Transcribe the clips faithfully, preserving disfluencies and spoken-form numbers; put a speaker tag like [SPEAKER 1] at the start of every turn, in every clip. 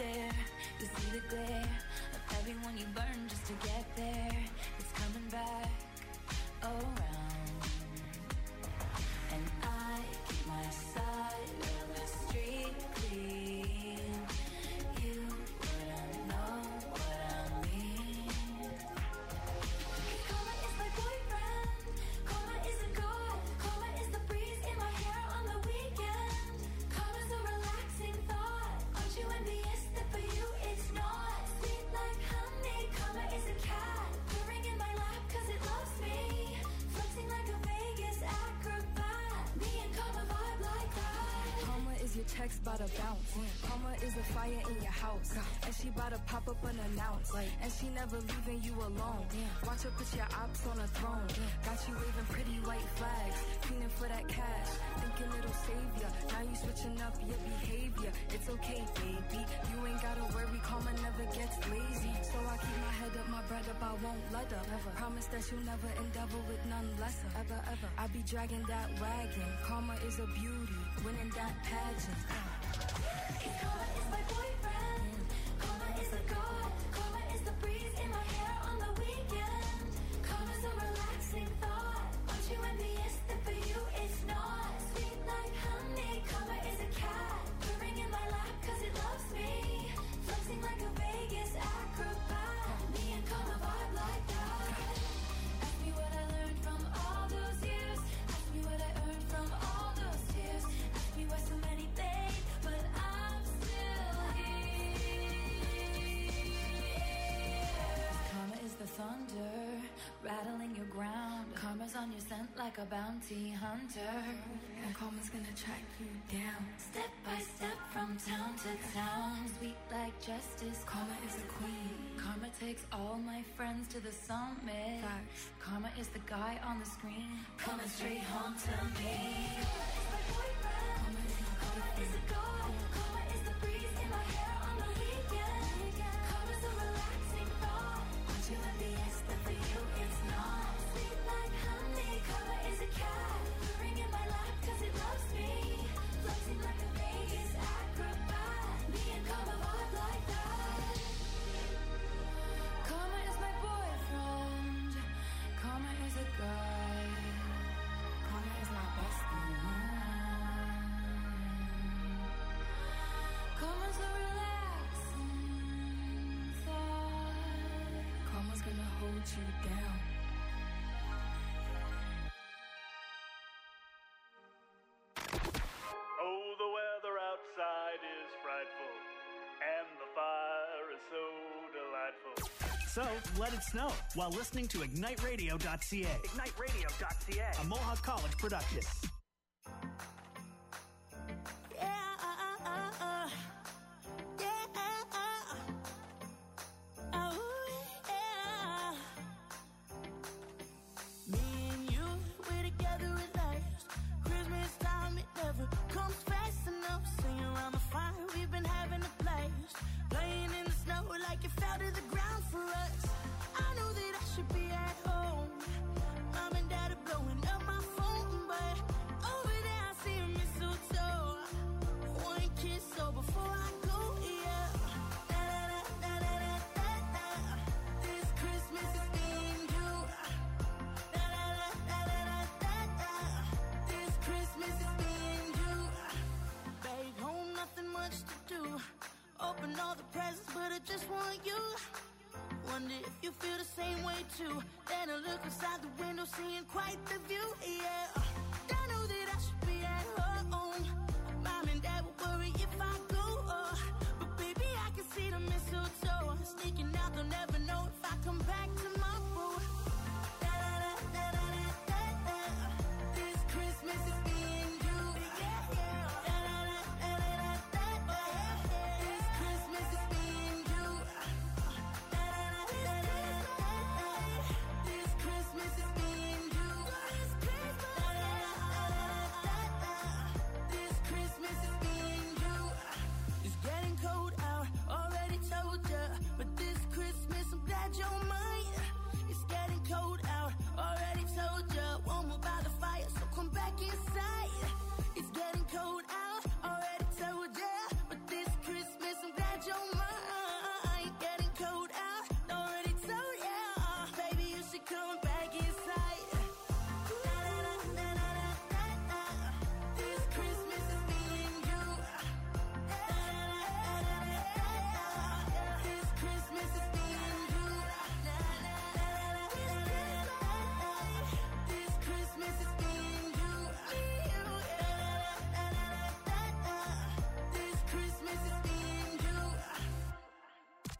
[SPEAKER 1] there, you see the glare of everyone you burn just to get there. It's coming back around, and I keep my side of the street clean. You wouldn't know what I mean. Karma is my boyfriend, karma is a god, karma is the breeze in my hair on the weekend. Karma's a relaxing thought, aren't you envious that for you it's not? Sweet like honey, karma is a cat, purring in my lap cause it loves me, flexing like a Vegas acrobat. Me and karma vibe like that.
[SPEAKER 2] Karma is your text bout to bounce. Karma is a fire in your house, and she bout to pop up unannounced. And she never leaving you alone. Watch her put your ops on a throne. Got you waving pretty white flags, feeling for that cash, thinking it'll save ya. Now you switching up your behavior. It's okay, baby, you ain't gotta worry, karma never gets lazy. So I keep my head up, my bread up, I won't let up. Ever. Promise that you'll never endeavor with none lesser. Ever, ever. I be dragging that wagon. Karma is a beauty, winning that pageant. Uh.
[SPEAKER 1] Karma is my boyfriend, karma is a god, karma is the breeze in my hair on the weekend. Karma's a relaxing thought, aren't you envious that for you it's not? Sweet like honey, karma is a cat, purring in my lap cause it loves me, flexing like a Vegas acrobat. Me and karma vibe like that. Ask me what I learned from all those years, ask me what I earned from all those tears, ask me why so many things, but I'm still here. Karma is the thunder, rattling your ground. Karma's on your scent like a bounty hunter,
[SPEAKER 2] And karma's gonna track you down.
[SPEAKER 1] step by step from town to town. Sweet like justice,
[SPEAKER 2] Karma is a queen.
[SPEAKER 1] karma takes all my friends to the summit.
[SPEAKER 2] Facts.
[SPEAKER 1] Karma is the guy on the screen, coming straight home to me. Karma is my boyfriend,
[SPEAKER 2] Karma is my
[SPEAKER 1] karma is a god, karma is the breeze in my hair on the weekend. Karma's a relaxing thought, aren't you envious that for you it's not? Sweet like honey, karma is a cat, purring in my lap cause it loves me, flexing like a Vegas acrobat. Me and karma vibe like that. Karma is my boyfriend, karma is a guy,
[SPEAKER 2] Karma is my bestie.
[SPEAKER 1] karma's a relaxing thought.
[SPEAKER 2] Karma's gonna hold you down.
[SPEAKER 3] Oh, the weather outside is frightful, and the fire is so delightful.
[SPEAKER 4] So, let it snow while listening to ignite radio dot c a.
[SPEAKER 5] ignite radio dot c a.
[SPEAKER 4] A Mohawk College production.
[SPEAKER 6] Yeah, uh, uh, uh. Yeah, oh, yeah. Me and you, we're together at last. Christmas time, it never comes fast enough. Singing around the fire, we've been having a blast. Playing in the snow like it fell to the ground for us. I know that I should be at home. Mom and dad are blowing up my phone, but over there I see a mistletoe. One kiss, so before I go, yeah. Da, da, da, da, da, da, da. This Christmas is me and you. Da, da, da, da, da, da, da. This Christmas is me and you. Back home, nothing much to do. Open all the presents, but I just want you. Wonder if you feel the same way too. Then I look outside the window, seeing quite the view, yeah. I know that I should be at home. Mom and dad will worry if I go, uh, but baby, I can see the mistletoe. Sneaking out, they'll never know if I come back tomorrow. Da, da, da, da, da, da, da. This Christmas is me and you. Yeah, yeah. Da, da, da, da, da, da, da. This Christmas is me and you. Da, da, da, da, da, da, da. This Christmas is me and you. Da, da, da, da, da, da. This Christmas is me and you. It's getting cold out, already told ya. But this Christmas, I'm glad you're mine. It's getting cold out, already told ya. One more by the fire, so come back inside. It's getting cold out, already told ya. But this Christmas, I'm glad you're mine.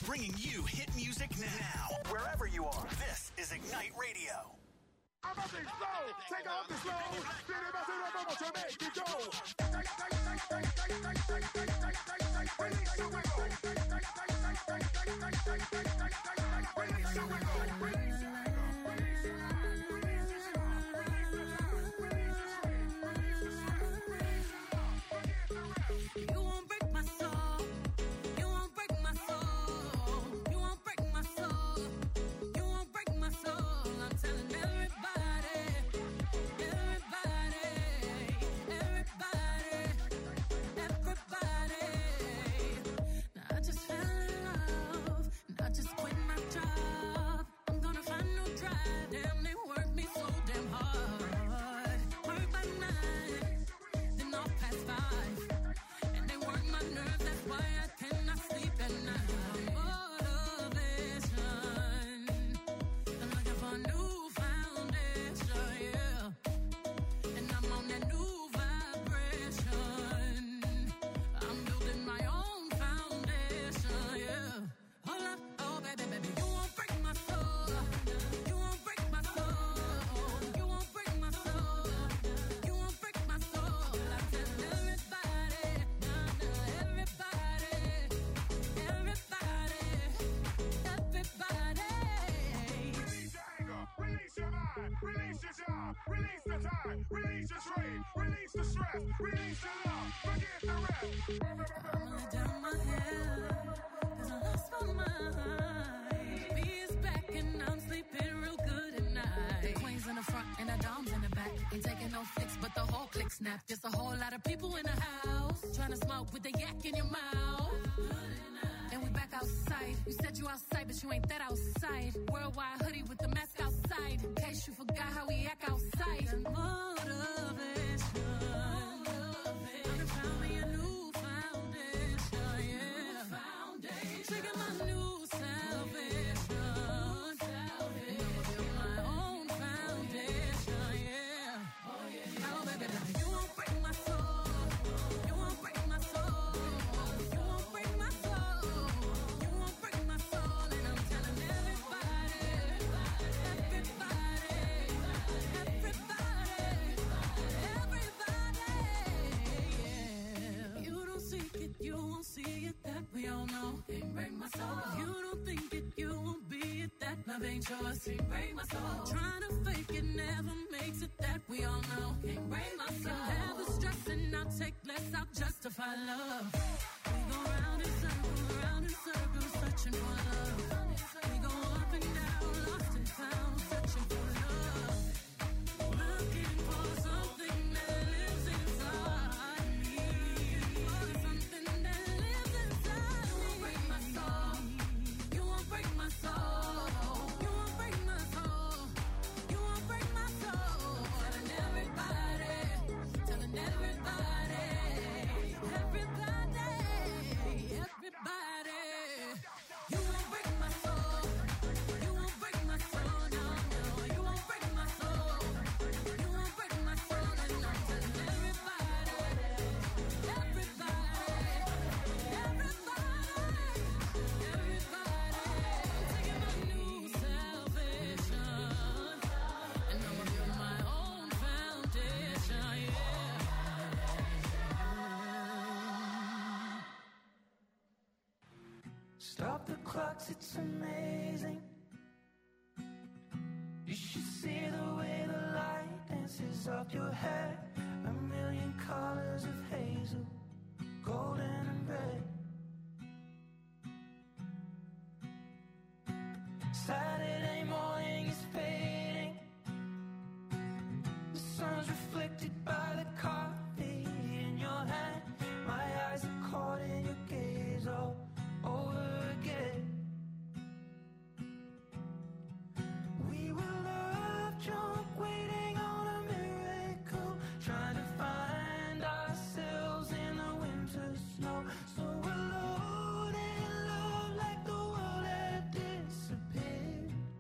[SPEAKER 4] bringing you hit music now. Wherever you are, this is Ignite Radio.
[SPEAKER 5] I'm about to explode. Take off the slow. Then about to know what you make it go. Release your wiggle. Release your wiggle. Release your release your love, forget the rest.
[SPEAKER 6] I'm gonna down my head, cause I lost my mind. B is back and I'm sleeping real good at night. The queen's in the front and the dom's in the back. Ain't taking no flicks, but the whole click snap. There's a whole lot of people in the house, trying to smoke with the yak in your mouth. And we back outside. You said you outside, but you ain't that outside. Worldwide hoodie with the mask outside. In case you forgot how we act outside. Motivation. Ain't yours, can't break my soul. Trying to fake it never makes it, that we all know. Can't break my soul. Never stressing, I'll take less, I'll justify love. We go round in circles, round in circles, searching for love. We go up and down, lost and found, searching for love. Looking for something that lives inside me. For something that lives inside me. You won't break my soul. You won't break my soul.
[SPEAKER 7] Stop the clocks, it's amazing. You should see the way the light dances up your hair. A million colors of hazel, golden and red. Saturday morning is fading. The sun's reflected by the coffee in your hand. My eyes are caught in your gaze all over again. We were love drunk, waiting on a miracle, trying to find ourselves in the winter snow. So alone in love, like the world had disappeared.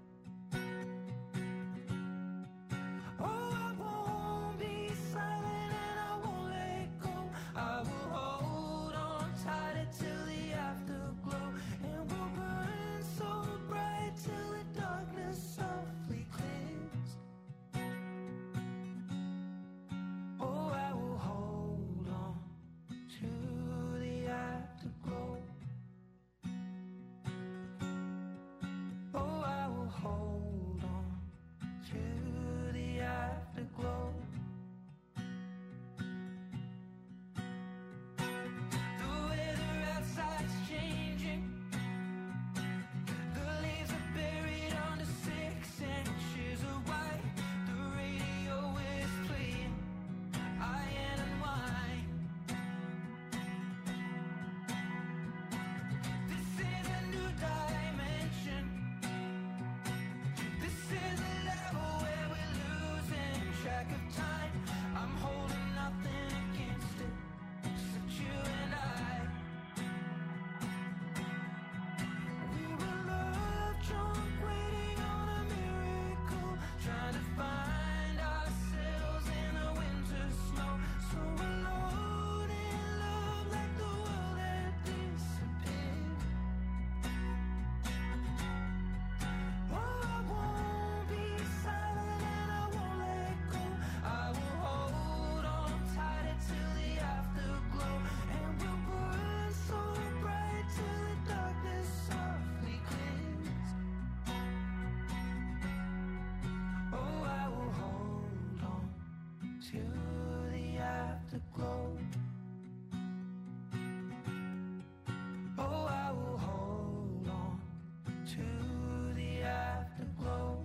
[SPEAKER 7] to the afterglow. Oh, I will hold on to the afterglow.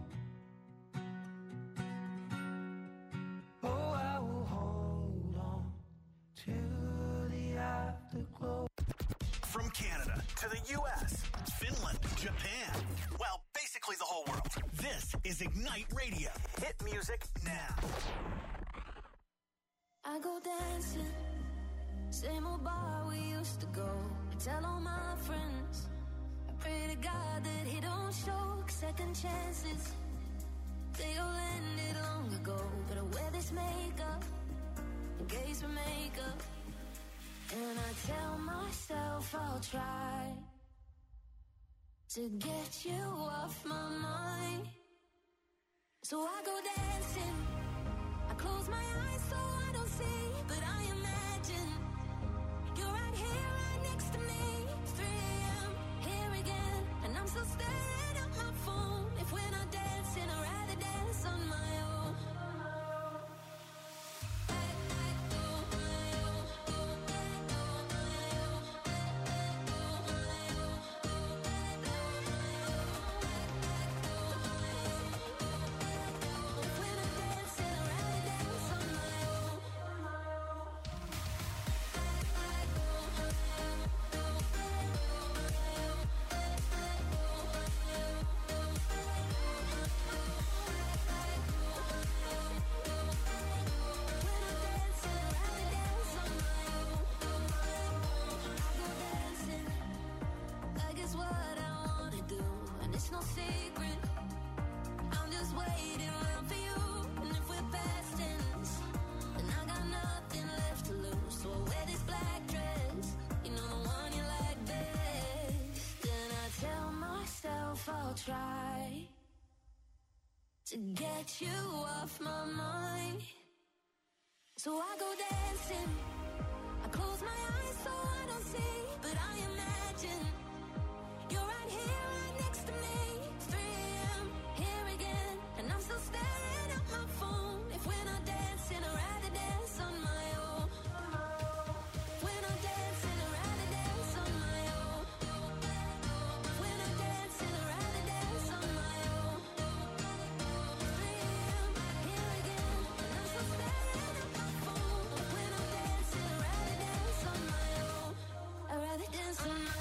[SPEAKER 7] Oh, I will hold on to the afterglow.
[SPEAKER 4] From Canada to the U S, Finland, Japan, well, basically the whole world. This is Ignite Radio. Hit music now.
[SPEAKER 1] I go dancing, same old bar we used to go. I tell all my friends, I pray to God that he don't show second chances. They all ended long ago, but I wear this makeup in case we make up. And I tell myself I'll try to get you off my mind. So I go dancing, I close my eyes so I don't see, but I imagine you're right here, right next to me. It's three a.m., here again, and I'm still staring at my phone. If we're not dancing, I'd rather dance on my own. No secret, I'm just waiting around for you. And if we're past tense, then I got nothing left to lose. So I wear this black dress, you know, the one you like best. And I tell myself I'll try to get you off my mind. So I go dancing, I close my eyes so I don't see, but I imagine you're right here, right next to me. It's three a.m., here again, and I'm still staring at my phone. If we're not dancing, I'd rather dance on my own. If we're not dancing, I'd rather dance on my own. If we're not dancing, I'd rather dance on my own. It's three a.m., here again, and I'm still staring at my phone. If we're not dancing, I'd rather dance on my own. I'd rather dance on my own.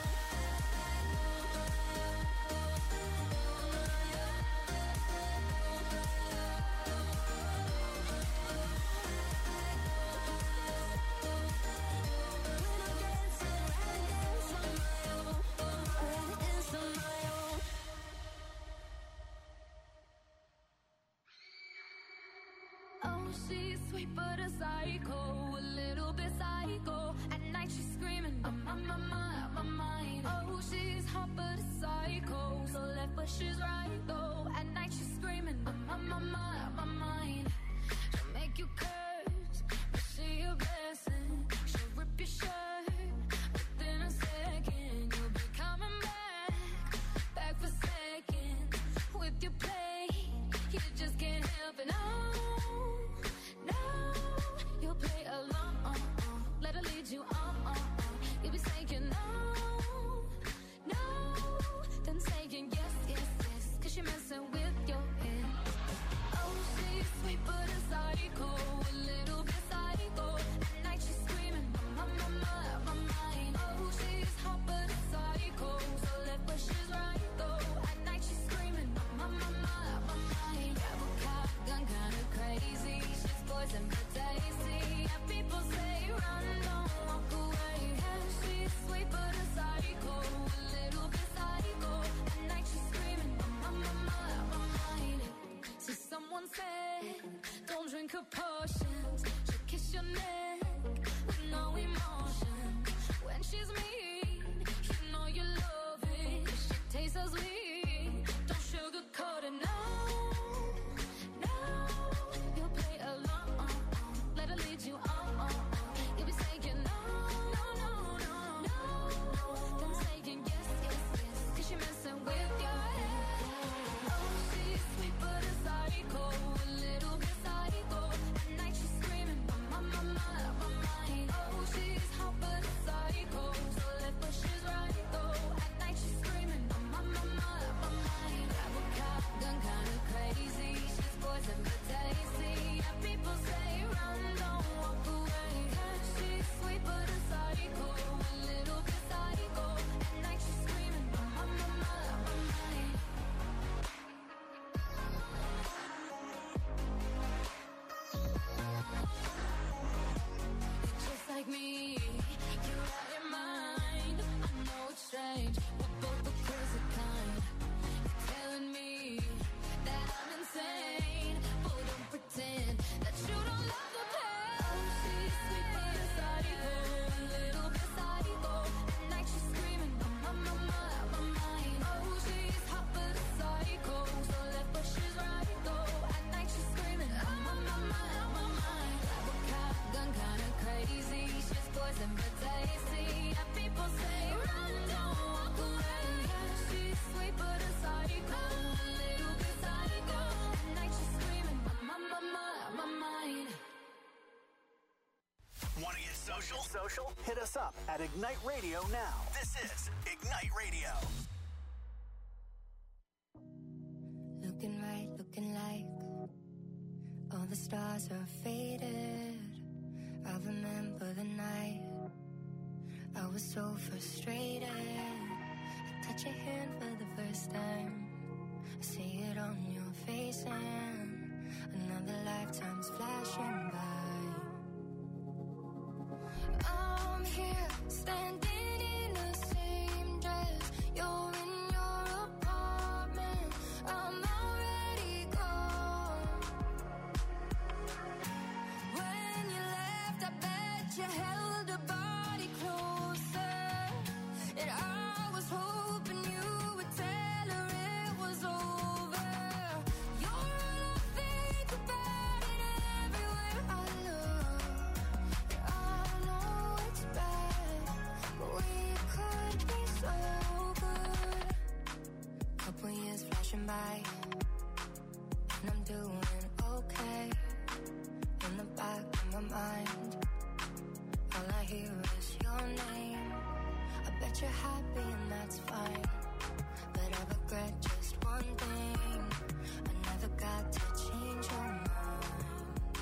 [SPEAKER 1] Oh, she's sweet but a psycho, a little bit psycho. At night she's screaming, I'm on my mind, my mind. Oh, she's hot but a psycho, so left but she's right though. At night she's screaming, I'm on my mind, my mind. She'll make you curse, but she a blessing. She'll rip your shirt, within a second you'll be coming back, back for second. With your play, you just can't help it, no. No, you'll play along, let her lead you on, on, on. You'll be saying no, strange. We're both the crazy kind. You're telling me that I'm insane. Oh, don't pretend that you don't love the pain. Oh, she's sweet but a psycho, a little bit psycho. At night she's screaming, I'm on my mind, out my mind. Oh, she's hot but a psycho, so left but she's right though. At night she's screaming, I'm on my mind, out my mind. Grab a cop gun, kinda crazy. She's poison but tasty. And people say, run, don't walk away. She's sweet but a psycho, a little bit psycho. At night she's screaming, I'm on my mind, out my mind.
[SPEAKER 4] Want to get social? Social? Hit us up at Ignite Radio now. This is Ignite Radio.
[SPEAKER 8] Looking right, looking like all the stars are faded. I remember the night I was so frustrated. I touch your hand for the first time. I see it on your face and another lifetime's flashing by. I'm here, standing in the same dress. You're in your apartment. I'm already gone. When you left, I bet you held a body closer. And I was hoping you would tell her it was over. You're all I think about it everywhere I look. I know it's bad, but we could be so good. Couple years flashing by, and I'm doing okay. In the back of my mind, all I hear is your name. I bet you're happy and that's fine, but I regret just one thing. I never got to change your mind.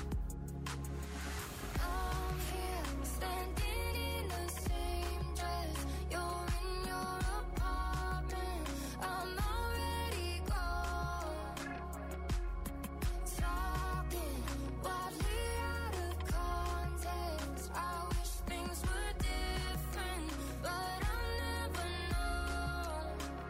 [SPEAKER 8] I'm here, standing in the same dress. You're in your apartment. I'm already gone. Talking wildly out of context. I wish things were different, but I'll never know.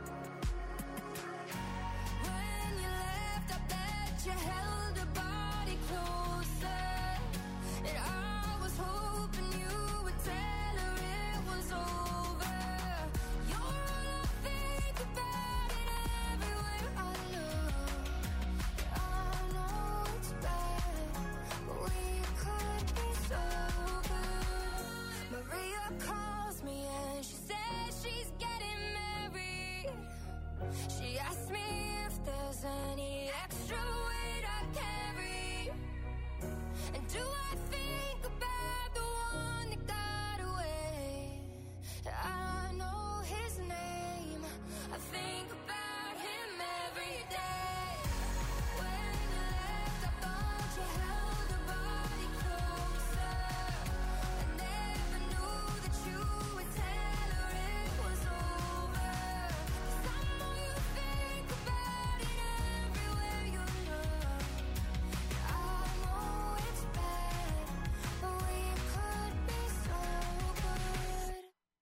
[SPEAKER 8] When you left, I bet you held a body closer. And I was hoping you would tell her it was over. You're all I think about it everywhere I look. I know it's bad, but we could be so good. Maria calls me and she says she's getting married. She asked me if there's any extra weight I carry. And do I think about the one that got away? I know his name. I think about him every day. When you left, I thought you held a body closer. I never knew that you would tell her it was over. 'Cause I know you think about it everywhere you look. I know it's bad, but we could be so good.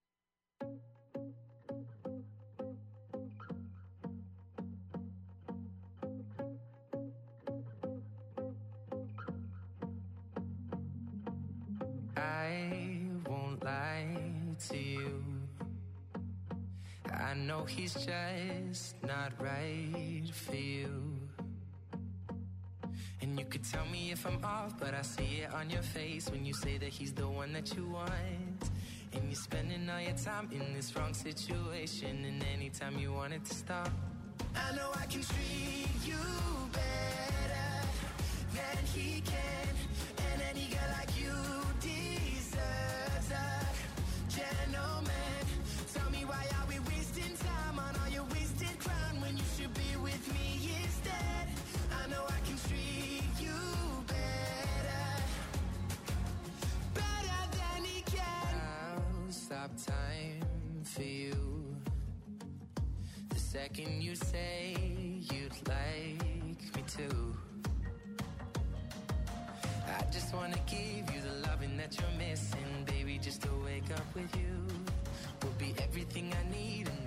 [SPEAKER 7] I won't lie to you. I know he's just not right for you. And you could tell me if I'm off, but I see it on your face when you say that he's the one that you want. And you're spending all your time in this wrong situation, and anytime you want it to stop, I know I can treat you better than he can. And any girl like you deserves a gentleman. Tell me, why are we wasting time on all your wasted crown when you should be with me instead? I know I can treat you better, better than he can. I'll stop time for you the second you say you'd like me to. I just wanna give you the loving that you're missing, baby. Just to wake up with you will be everything I need. And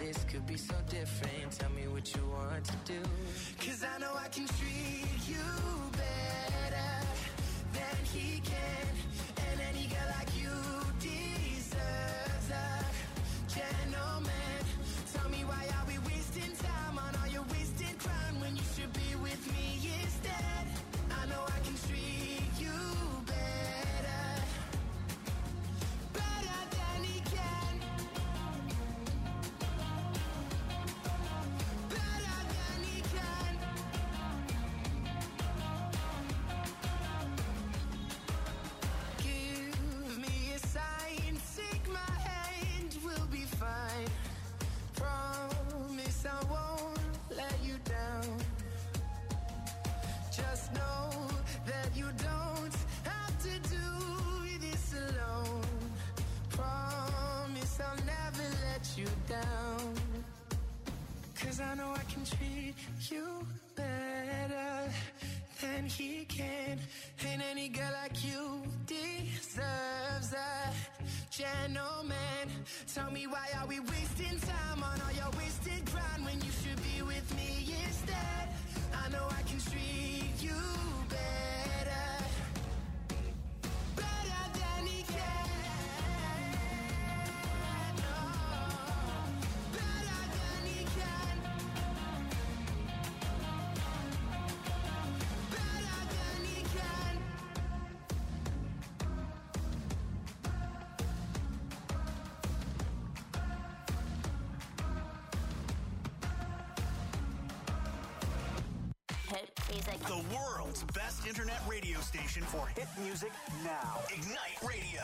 [SPEAKER 7] be so different. Tell me what you want to do.
[SPEAKER 6] Cause I know I can treat you better than he can. And any girl like you deserves a gentleman. Tell me why are we wasting time on all your wasted crime when you should be with me instead. I know I can treat you better, better than he can, better than he can. Give me a sign, take my hand, we'll be fine. Promise I won't let you down. Just know that you don't have to do this alone. Promise I'll never let you down. Cause I know I can treat you better than he can. And any girl like you deserves a gentleman. Tell me why are we wasting time on all your wasted grind when you should be with me instead. I know I can treat you better, better than he can. Oh, better than he can, better than he can.
[SPEAKER 4] The world's best internet radio station for hit music now. Ignite Radio.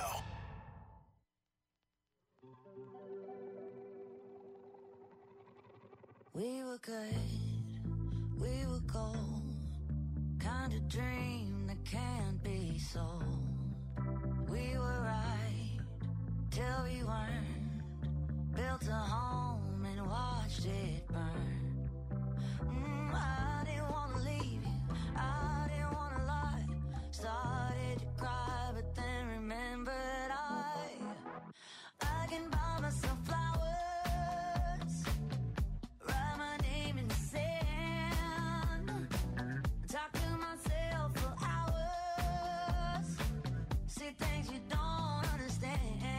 [SPEAKER 1] We were good, we were gold. Kind of dream that can't be sold. We were right till we weren't. Built a home and watched it burn. Mm, I didn't want to leave you, I didn't want to lie. Started to cry, but then remembered I I can buy myself flowers, write my name in the sand, talk to myself for hours, see things you don't understand.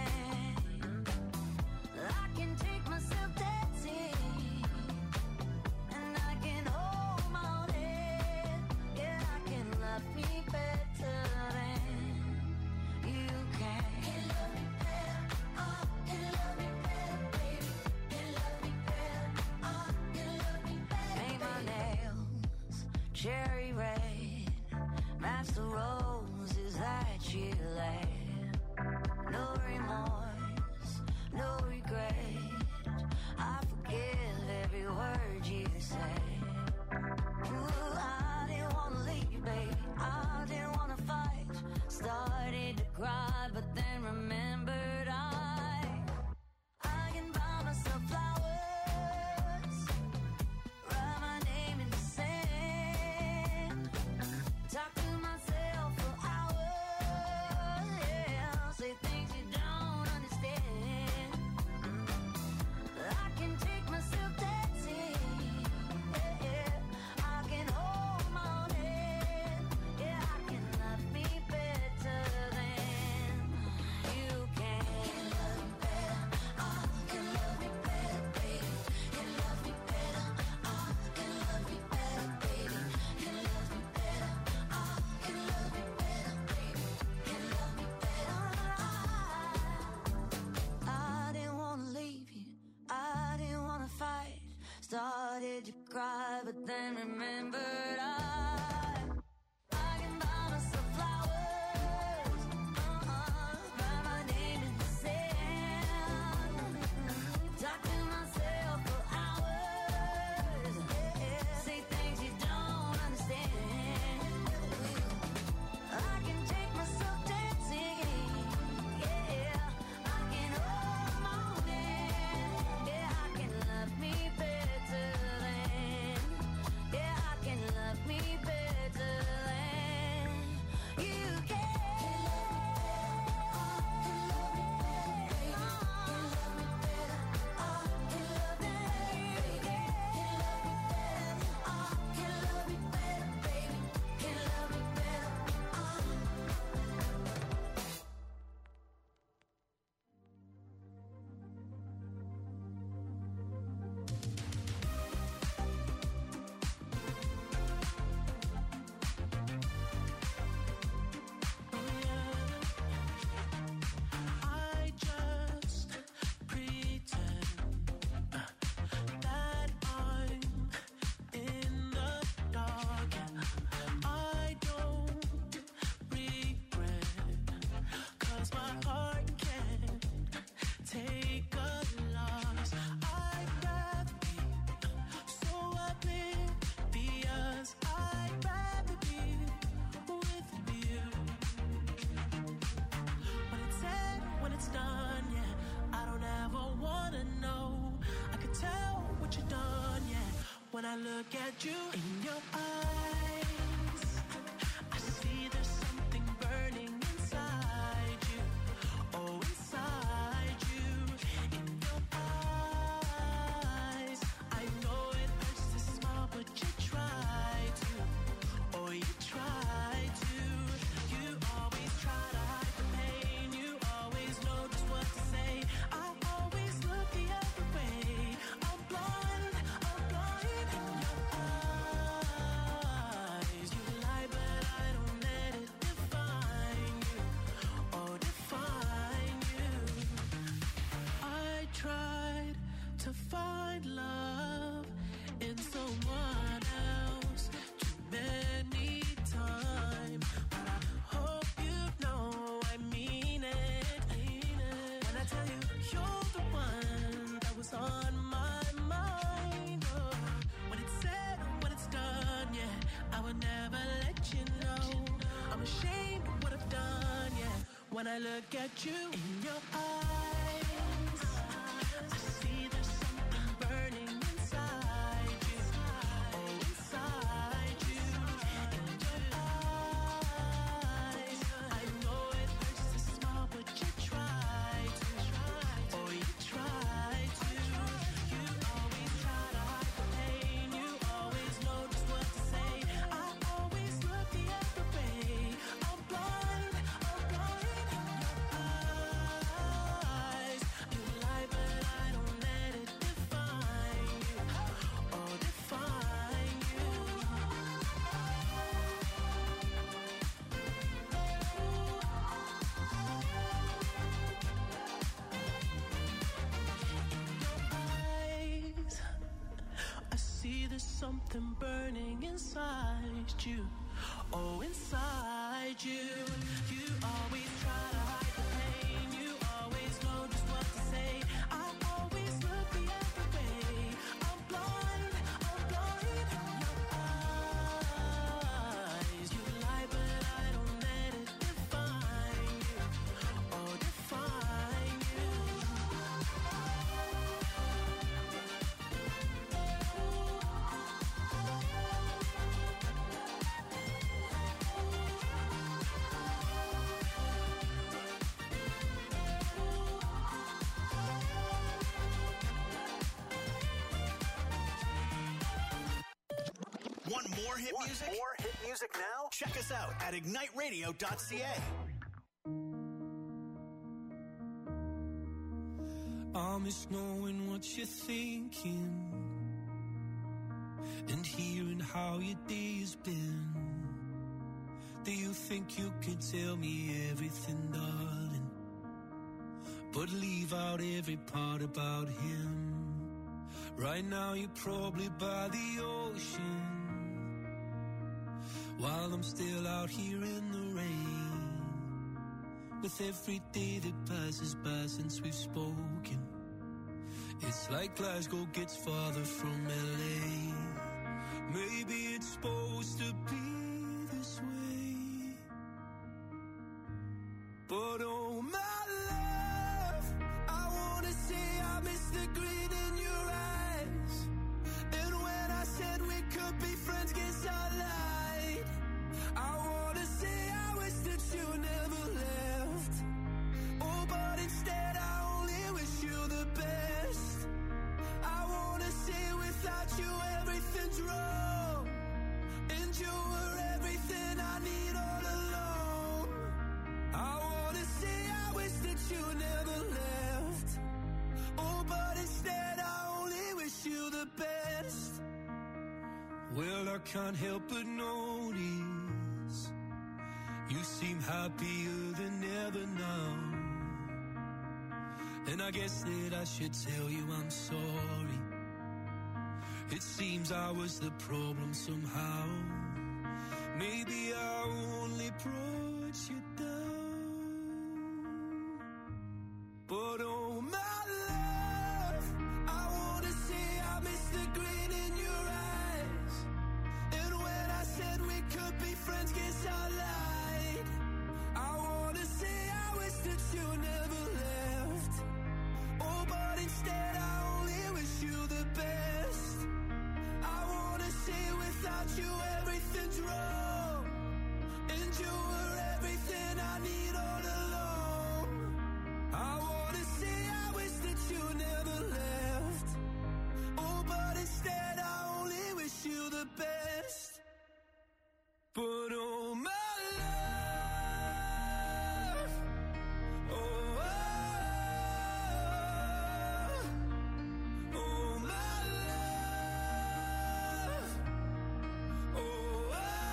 [SPEAKER 1] I can take myself dancing, and I can hold my own head. Yeah, I can love me better than you can. Can love me better, oh, can love me better, baby. Can love me better, oh, can love me better. Paint my nails cherry red, match the roses that you laid. No remorse, no regret. I forgive every word you say. Ooh, I didn't want to leave, baby. I didn't want to fight. Started to cry, but then remembered I I can buy myself flowers, write my name in the sand, talk to myself for hours. Yeah, say things you don't understand. I can take myself dancing. Yeah, yeah. I can hold my own head. Yeah, I can love me better than you can. Can love me better. Oh, can love me better, baby. Can love me better. Oh, can love me better, baby. Can love me better. Oh, can love me better, baby. Can love me better. I didn't want to leave you, I didn't want to fight. Started to cry, but then remembered I I can buy myself flowers, uh-uh, write my name in the sand, talk to myself for hours. Yeah, say things you don't understand. I can take myself dancing. Yeah, I can hold my own hand. Yeah, I can love me better than. Yeah, I can
[SPEAKER 6] I look at you in your eyes, I see there's something burning inside you. Oh, inside you, in your eyes. I know it hurts to smile, but you try to. Oh, you try to. You always try to hide the pain. You always know just what to say. I always look the other way. I'm blind, I'm blind in your eyes. You lie, but I don't let it define you. Oh, define you. I tried to find love in someone else too many times, but I hope you know I mean it. When I tell you you're the one that was on my mind. Oh, when it's said and when it's done, yeah, I would never let you know. I'm ashamed of what I've done, yeah. When I look at you in your eyes, I see there's something burning inside you. Oh, inside you, in your eyes. I know it hurts to smile, but you try to. Oh, you try to. You always try to hide the pain. You always know just what to say. I always look the other way. I'm blind, I'm blind in your eyes. You lie, but I don't let it define you. Oh, define you. Eyes, I see there's something burning inside you. Oh, inside you. You always try to hide the pain. You always know just what to say. I always look the other way. I'm blind, I'm blind in your eyes. You lie, but I don't let it define you. Oh, define you.
[SPEAKER 4] Want more hit music? More hit music now? Check us out at ignite radio dot c a.
[SPEAKER 9] I miss knowing what you're thinking and hearing how your day's been. Do you think you can tell me everything, darling, but leave out every part about him? Right now you're probably by the ocean, while I'm still out here in the rain. With every day that passes by since we've spoken, it's like Glasgow gets farther from L A. Maybe it's supposed to be this way, but oh my love, I wanna say I miss the grin in your eyes. And when I said we could be friends, guess I lied. I wanna say I wish that you never left. Oh, but instead I only wish you the best. I wanna say without you everything's wrong, and you were everything I need all along. I wanna say I wish that you never left. Oh, but instead I only wish you the best. Well, I can't help but notice you seem happier than ever now. And I guess that I should tell you I'm sorry. It seems I was the problem somehow. Maybe I only brought you down. But oh my love, I wanna say I miss the grin in your eyes. And when I said we could be friends, guess I lied. I wanna say I wish that you never left. Oh, but instead I only wish you the best. I wanna everything's wrong, and you were everything I need all along. I wanna say I wish that you never left. Oh, but instead I only wish you the best. But oh my love, oh, oh, oh my love, oh,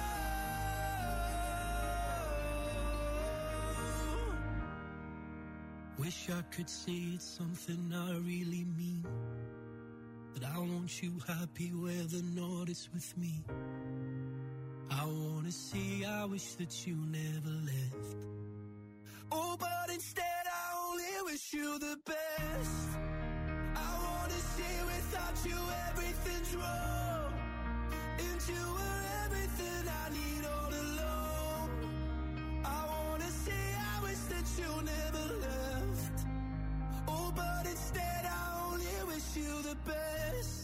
[SPEAKER 9] oh. Wish I could say it's something I really mean, that I want you happy where the north is with me. I wanna say I wish that you never left. Oh, but instead I only wish you the best. I wanna say without you everything's wrong, and you were everything I need all along. I wanna say I wish that you never left. Oh, but instead I only wish you the best.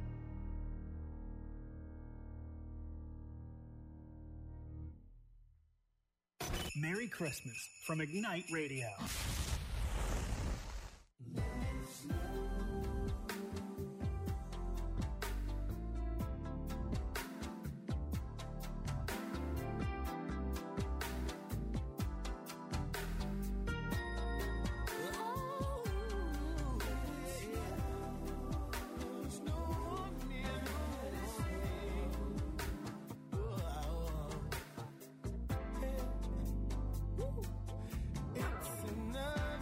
[SPEAKER 3] Merry Christmas from Ignite Radio.
[SPEAKER 9] It's enough.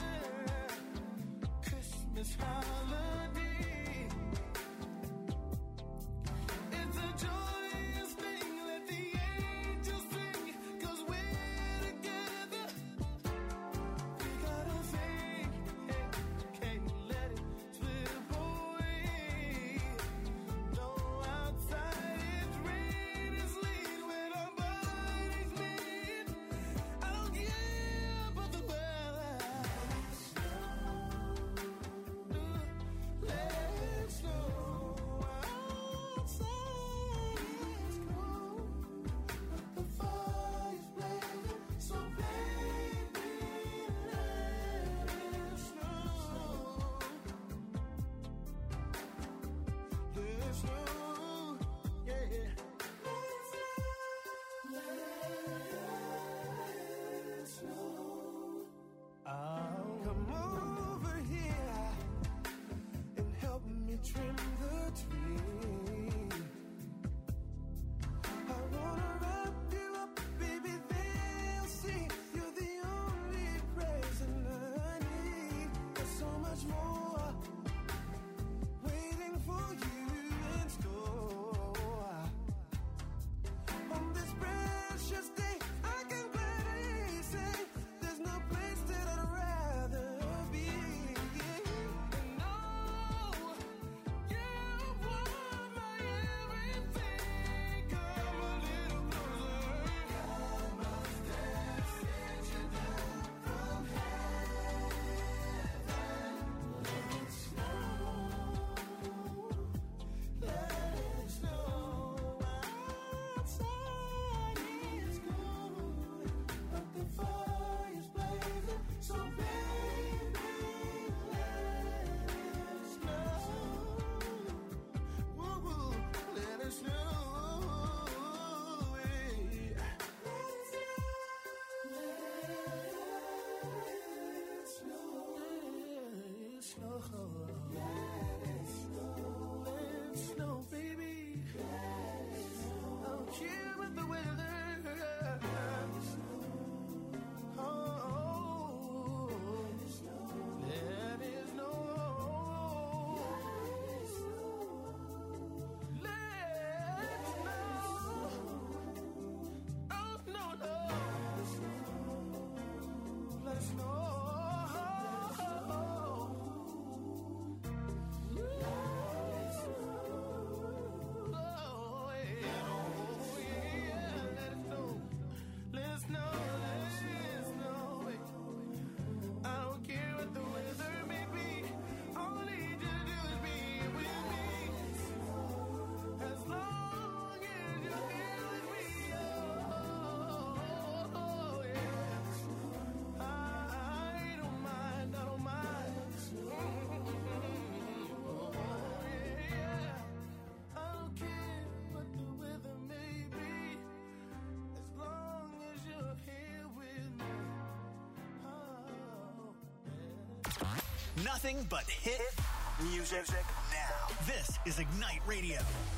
[SPEAKER 4] Nothing but hit music now. This is Ignite Radio.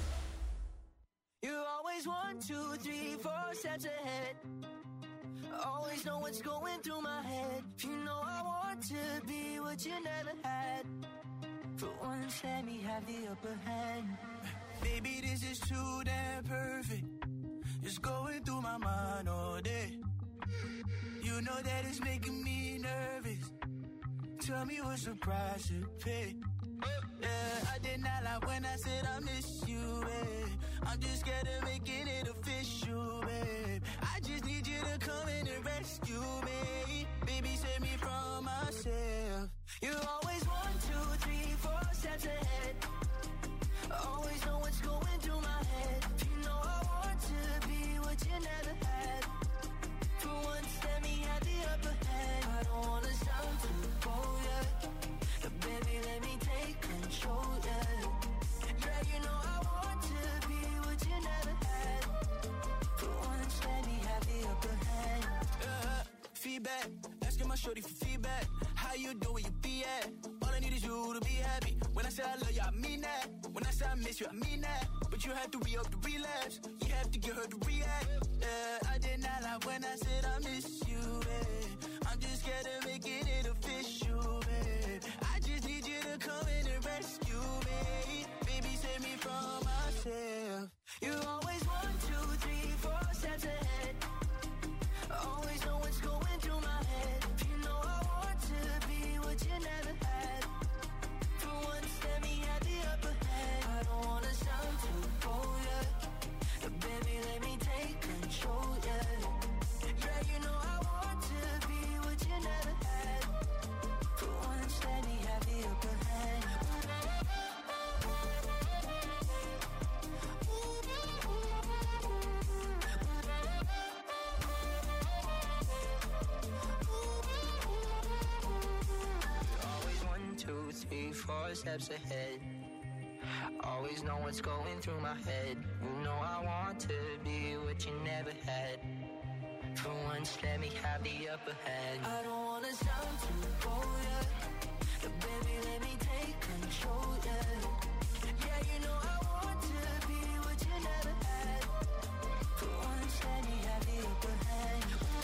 [SPEAKER 6] You're always one, two, three, four steps ahead. Always know what's going through my head. You know I want to be what you never had. For once, let me have the upper hand. Baby, this is too damn perfect. It's going through my mind all day. You know that it's making me nervous. Tell me what's the price to pay. Yeah, I did not lie when I said I miss you, babe. I'm just scared of making it official, babe. I just need you to come in and rescue me. Baby, save me from myself. You always one, two, three, four steps ahead. Always know what's going through my head. You know I want to be what you never had. For once, let me have the upper hand. I don't wanna sound too bold, yeah. But baby, let me take control, yeah. Yeah, you know I want to be what you never had. For once, let me have the upper hand. Uh, feedback, asking my shorty for feedback. How you do where you be at? All I need is you to be happy. When I say I love you, I mean that. When I say I miss you, I mean that. But you have to re-up the relapse. You have to get her to react. Yeah, I did not lie when I said I miss you, babe. I'm just scared of making it official, babe. I just need you to come in and rescue me. Baby, save me from myself. You always one, two, three, four steps ahead. Always know what's going through my head. You know I want to be what you never had. For once, let me have the upper hand. I don't wanna sound too bold, yeah. But baby, let me take control, yeah. Yeah, you know I want to be what you never had. For once, let me have the upper hand. Always one, two, three, four steps ahead. Always know what's going through my head. You know I want to be what you never had. For once, let me have the upper hand. I don't wanna sound too bold, yeah. But baby, let me take control, yeah. Yeah, you know I want to be what you never had. For once, let me have the upper hand.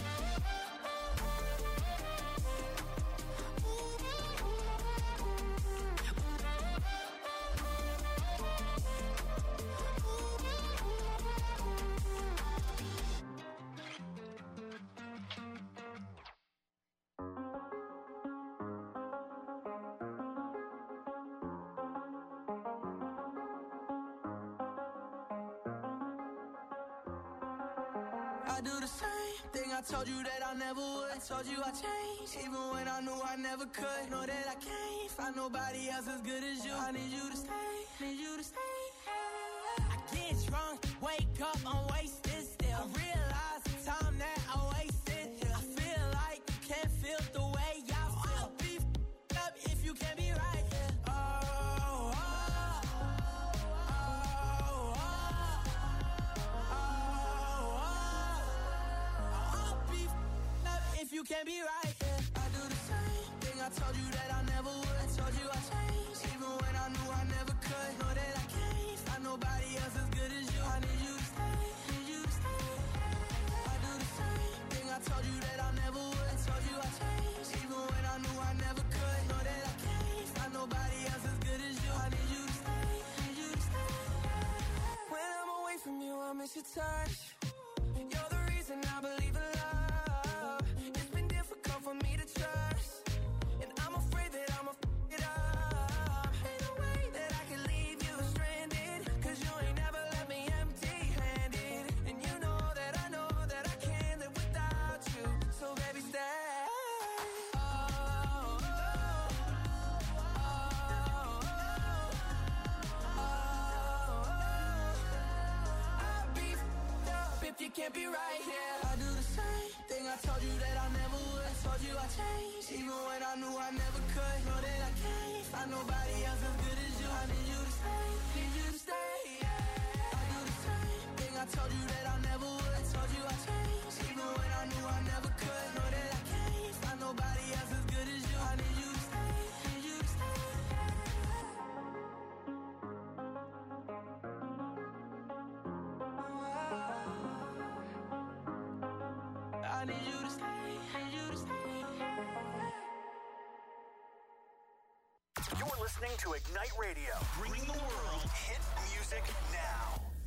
[SPEAKER 6] I do the same thing I told you that I never would. I told you I changed, even when I knew I never could. Know that I can't find nobody else as good as you. I need you to stay, need you to stay. I get drunk, wake up, I'm wasted still. I realize the time that I wasted here. I feel like you can't feel the way I feel. I'll be f***ed up if you can't be right here. Oh, oh, oh, oh, oh, oh. I'll be f***ed up if you can't be right here. I do the same thing I told you that I never would. I told you I changed, even when I knew I never could. Know that I can't find nobody else as good as you. I need you to stay, need you to stay. I do the same thing I told you that I never would. I told you I changed, even when I knew I never could. Know that I can't find nobody else as good as you. I need you to stay, need you to stay. When I'm away from you, I miss your touch. You're the reason I believe in love. It's been difficult for me to trust, and I'm afraid that I'ma f*** it up. Ain't no way that I can leave you stranded, 'cause you ain't never left me empty-handed. And you know that I know that I can't live without you. So baby, stay. Oh, oh, oh, oh, oh, oh. I'll be f***ed up if you can't be right here. I do the same thing I told you that I never would. I told you I changed, even when I knew I never could. Know that I can't find nobody else as good as you. I need you to stay, need you to stay, yeah. I do the same thing I told you that I never would. I told you I changed, even when I knew I never could. Know that I can't find nobody else as good as you. I need you to stay, need you
[SPEAKER 7] I need you to stay, need you to stay.
[SPEAKER 4] You're listening to Ignite Radio, bringing the world hit music now.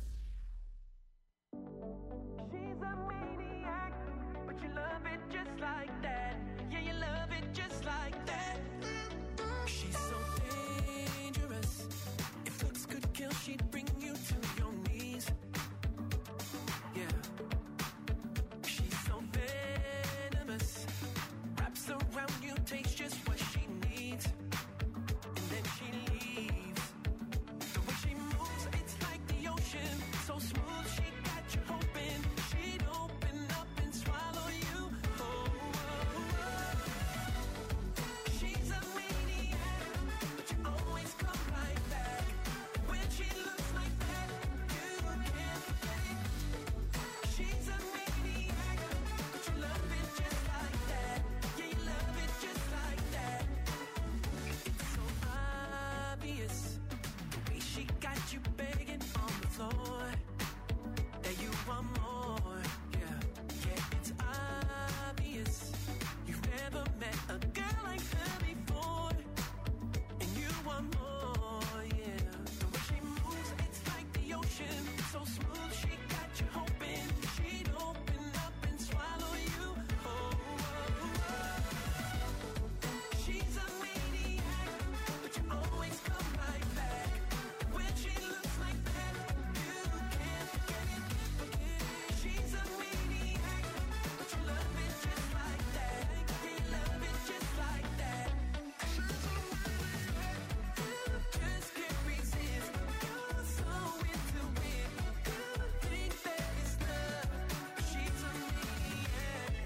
[SPEAKER 6] She's a maniac, but you love it just like that. Yeah, you love it just like that.
[SPEAKER 9] She's so dangerous. If looks could kill, she'd bring you to your knees. Yeah. She's so venomous. Wraps around you, takes just what she needs. And then she leaves. The way she moves, it's like the ocean. So smooth, she got you hoping she'd open up and swallow you. Oh, oh, oh. She's a maniac, but you always come right back. When she looks like that, you can't forget it. She's a maniac, but you love it just like that. Yeah, you love it just like that. It's so obvious, the way she got you begging on the floor, that you want more. Yeah, yeah, it's obvious. You've never met a girl like her before, and you want more. Yeah, the way she moves, it's like the ocean. So smooth, she got you hoping she'd open up and swallow you. Oh, oh, oh. She's a maniac, but you always come right back. When she looks like that, you can't forget it, forget it. She's a maniac, but you love it just like that. Yeah, you love it just like that. Just can't resist. You're so into it. You think that it's love. She's a maniac.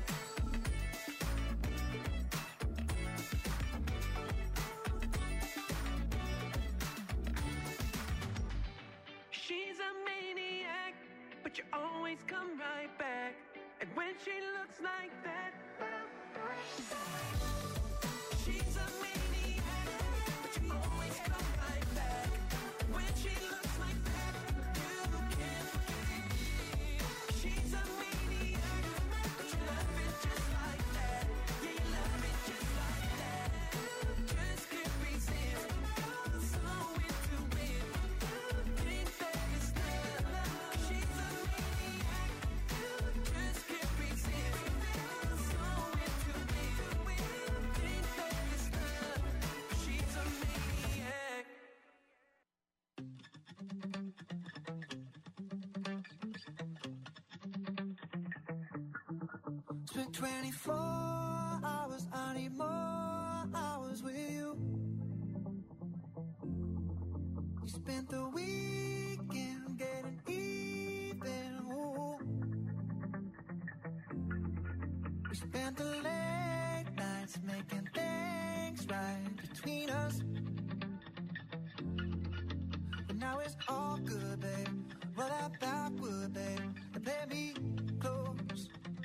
[SPEAKER 9] She's a maniac, but you always come right back. And when she looks like that, she's a maniac, but you always come right back. When she looks like that, you can't forget it. She's a maniac, but you love it just like that. Yeah, you love it just like that. Just can't resist. You're so into it. You think that it's love. She's a maniac. Just can't resist. You're so into it. You think that it's love. She's a maniac.
[SPEAKER 10] Spent twenty-four hours, I need more hours with you. You spent the weekend getting even. Ooh. We spent the late nights making things right between us. But now it's all good, babe. Roll that backward, babe, and play me close.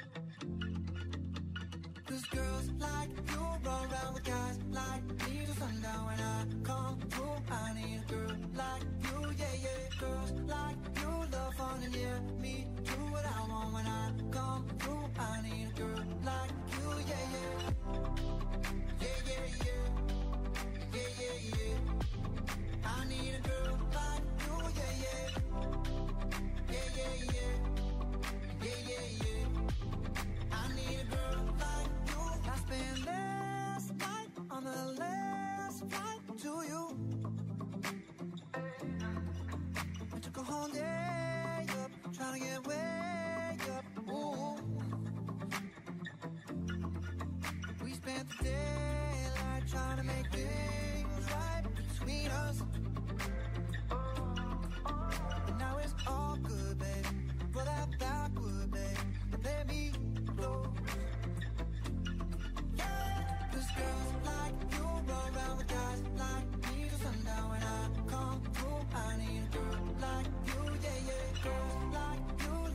[SPEAKER 10] Cause girls like you run around with guys like me till sundown. When I come through, I need a girl like you, yeah, yeah. Girls like you love fun and yeah, me do what I want. When I come through, I need a girl like you, yeah, yeah. Yeah, yeah, yeah. Yeah, yeah, yeah. I need a girl like you, yeah, yeah. Yeah, yeah, yeah. Yeah, yeah, yeah. I need a girl like you. I spent last night on the last flight to you. I took a whole day up, trying to get way up. Ooh. We spent the daylight trying to make things right between us. But now it's all good, babe. Roll that backward, babe, and play me close. Yeah, 'cause girls like you run around with guys like me till sundown. When I come through, I need a girl like you, yeah, yeah. Girls like you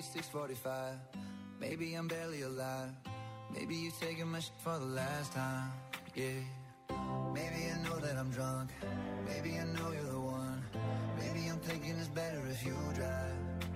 [SPEAKER 11] it's six forty-five. Maybe I'm barely alive. Maybe you taking my shit for the last time. Yeah. Maybe I know that I'm drunk. Maybe I know you're the one. Maybe I'm thinking it's better if you drive.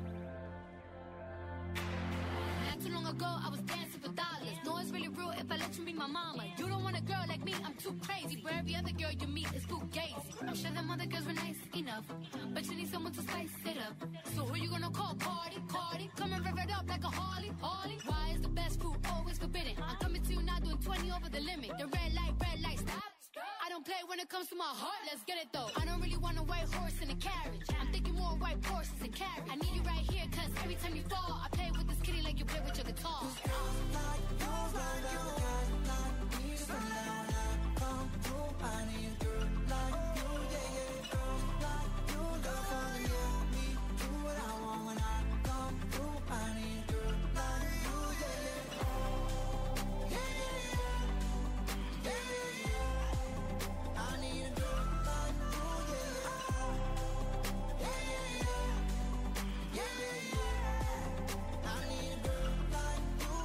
[SPEAKER 12] Not too long ago, I was dancing for dollars. No, it's really real if I let you be my mama. You don't want a girl like me, I'm too crazy. Where every other girl you meet is fugazi. I'm sure them other girls were nice enough, but you need someone to spice it up. So who you gonna call? Cardi, Cardi. Come and rev it up like a Harley, Harley. Why is the best food always forbidden? I'm coming to you now doing twenty over the limit. The red light, red light, stop. I don't play when it comes to my heart, let's get it though. I don't really want a white horse in a carriage. I'm thinking more white horses and carriage. I need you right here, cause every time you fall, I play with this kitty like you play with your guitar.
[SPEAKER 10] Girls like you, like you, guys like me, so now when I come through, I need a girl like you, yeah, yeah. Girls like you, love on yeah, me, do what I want when I come through, I need a girl like you, yeah, yeah. Yeah, yeah, yeah. Yeah, yeah, yeah. I need a girl like you, yeah, yeah. Yeah, yeah, yeah. Yeah, yeah, yeah. I need a girl like you.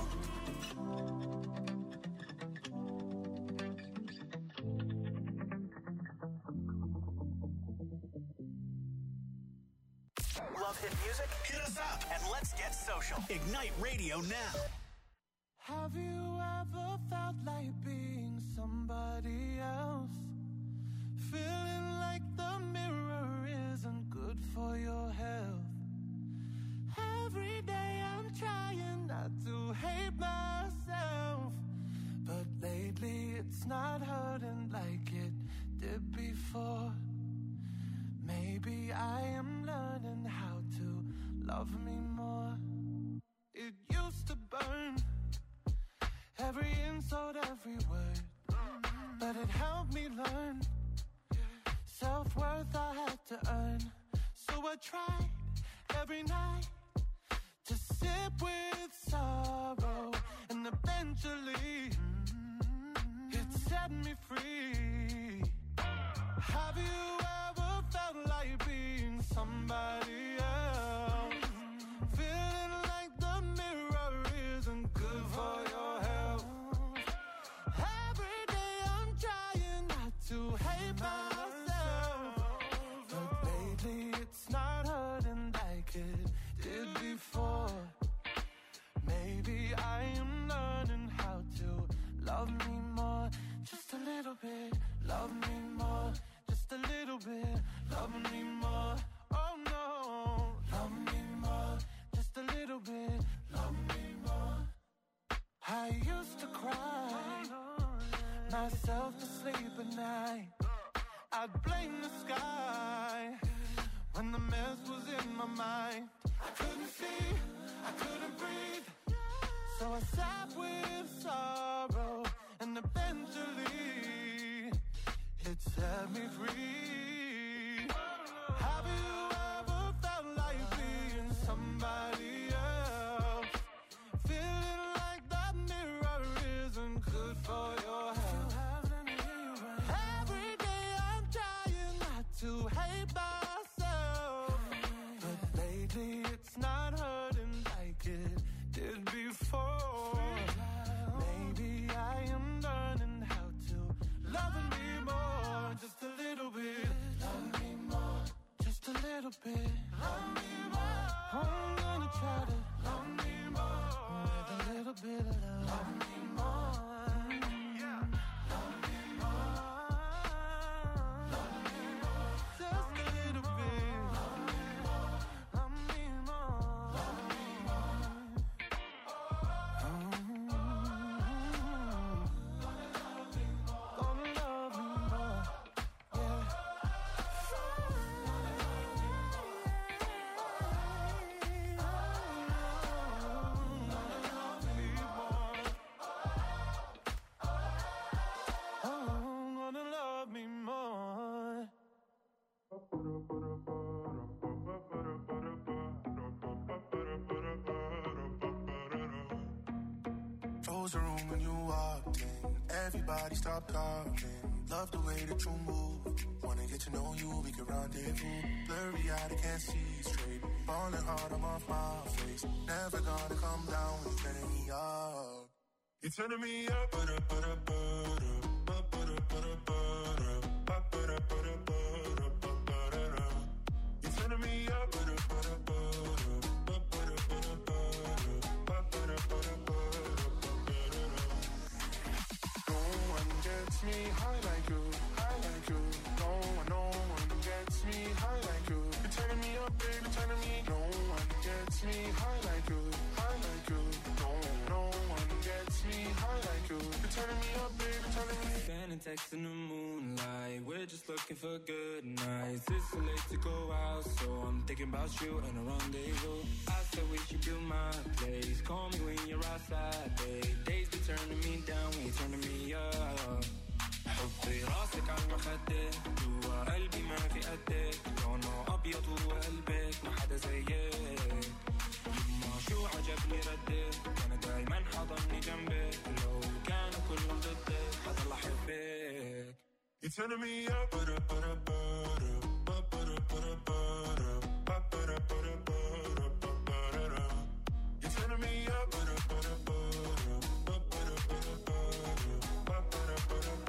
[SPEAKER 4] Love hit music? Hit us up and let's get social. Ignite Radio now.
[SPEAKER 9] Have you ever felt like being somebody else? Feeling like the mirror isn't good for your health. Every day I'm trying not to hate myself, but lately it's not hurting like it did before. Maybe I am learning how to love me more. It used to burn, every insult, every word, but it helped me learn. Self-worth I had to earn, so I tried every night to sip with sorrow, and eventually it set me free. Have you ever felt like being somebody else? Feeling like the mirror isn't good for your health. Every day I'm trying not to hate myself, but lately it's not hurting like it did before. Maybe I am learning how to love me more, just a little bit. Love me more, just a little bit. Love me more, oh no. Love me more, just a little bit. Love me more. I used to cry myself to sleep at night. I'd blame the sky when the mess was in my mind. I couldn't see, I couldn't breathe, so I sat with sorrow, and eventually it set me free. Have you ever felt like being somebody else? Feeling like that mirror isn't good for your health. Every day I'm trying not to hate myself, but lately it's not hurting like it did before. Maybe I am learning how to love me more, just a little bit. Love me more, just a little bit. Love me more. I'm gonna try to love me more with a little bit of love. Love me more. Yeah. Love me more. Love me more. Just a little bit. Love me more. Love me more. Love me more. Gonna love me more. Yeah. Gonna love me more.
[SPEAKER 13] Close the room when you walked in. Everybody stop talking. Love the way that you move. Wanna get to know you, we can rendezvous. Blurry eyed, I can't see straight. Falling hard, I'm off my face. Never gonna come down when you're turning me up. You're turning me up, but up, but up, but up. You're turning me up, but up, but up, but me high like you, high like you. No one, no one gets me high like you. You're turning me up, baby, turning me. No one gets me high like you, high like you. No, no one gets me high like you. You're turning me up, baby, turning me.
[SPEAKER 7] Sending texts in the moonlight. We're just looking for good nights. It's too late to go out, so I'm thinking about you and a rendezvous. I said we should do my place. Call me when you're outside, babe. Days be turning me down when you're turning me up. حطي راسك على المخدة جوا قلبي ما في قدك لونه أبيض وقلبك ما حدا زيك ما شو عجبني ردك أنا دايما حضني جنبك لو كانوا كلهم ضدك حضل أحبك.
[SPEAKER 13] You're turning me up, but up, but up, but up, but up, but up, but up, but up, but up, but up, but up. You're turning me up, but up, but up, but up, but up, but up, but up, but up, but up.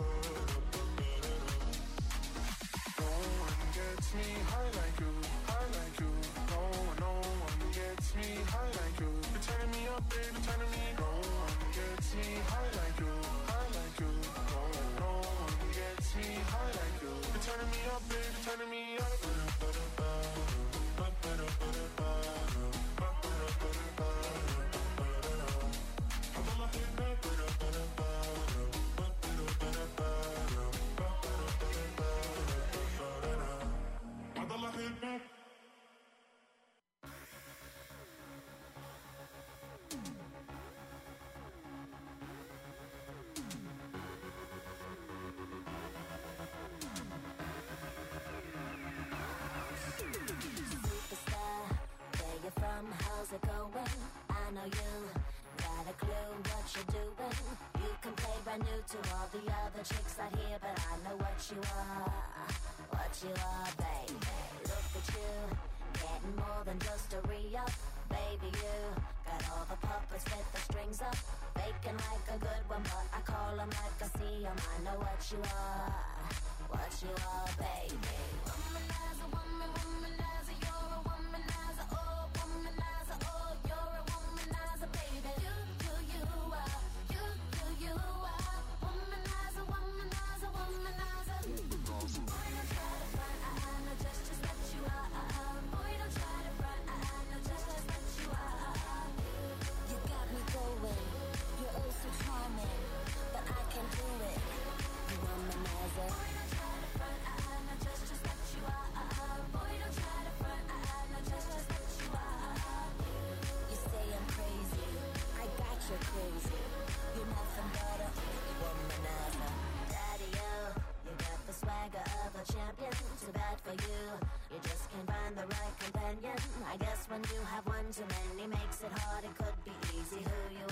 [SPEAKER 13] Gets me high like you, high like you. No one, no one gets me high like you. You're turning me up, baby, turning me. No one gets me high like you, high like you. No, no one gets me high like you. You're turning me up, baby, turning me up.
[SPEAKER 14] How's it going? I know you got a clue what you're doing. You can play brand new to all the other chicks out here, but I know what you are, what you are, baby. Look at you, getting more than just a re-up. Baby, you got all the puppets with the strings up, faking like a good one, but I call them like I see them. I know what you are, what you are, baby. Womanizer, woman, womanizer, you're a womanizer, oh, womanizer, oh, you're a womanizer, baby. You, you, you are, you, you, you are, womanizer, womanizer, womanizer. Boy, don't try to front, I, I know just, just what you are. Boy, don't try to front, I, I know just, just what you are. You got me going, you're oh so charming, but I can't do it. You womanizer. Boy, don't try to front, I, I know just, just what you are. Boy, don't try to front, I, I know just, just what you are. You say I'm crazy, I got you crazy. You're nothing but a womanizer. Daddy-o, you got the swagger of a champion. Too bad for you, you just can't find the right companion. I guess when you have one too many makes it hard, it could be easy who you